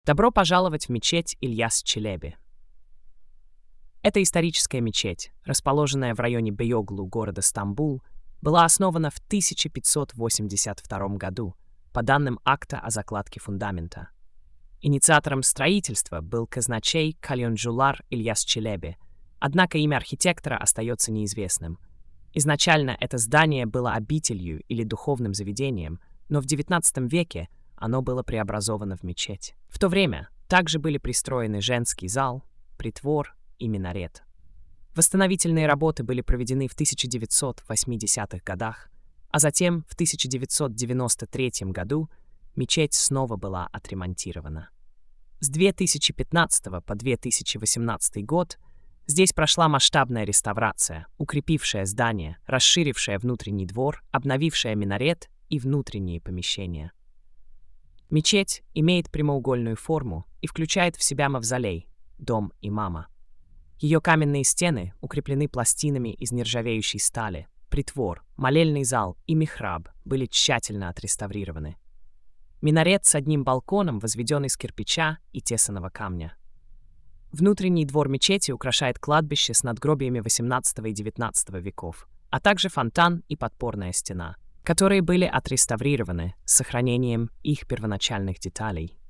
Добро пожаловать в мечеть Ильяс-Челеби. Эта историческая мечеть, расположенная в районе Бейоглу города Стамбул, была основана в 1582 году по данным акта о закладке фундамента. Инициатором строительства был казначей Кальонджулар Ильяс-Челеби, однако имя архитектора остается неизвестным. Изначально это здание было обителью или духовным заведением, но в XIX веке оно было преобразовано в мечеть. В то время также были пристроены женский зал, притвор и минарет. Восстановительные работы были проведены в 1980-х годах, а затем в 1993 году мечеть снова была отремонтирована. С 2015 по 2018 год здесь прошла масштабная реставрация, укрепившая здание, расширившая внутренний двор, обновившая минарет и внутренние помещения. Мечеть имеет прямоугольную форму и включает в себя мавзолей, дом имама. Ее каменные стены укреплены пластинами из нержавеющей стали, притвор, молельный зал и михраб были тщательно отреставрированы. Минарет с одним балконом возведен из кирпича и тесаного камня. Внутренний двор мечети украшает кладбище с надгробиями XVIII и XIX веков, а также фонтан и подпорная стена, которые были отреставрированы с сохранением их первоначальных деталей.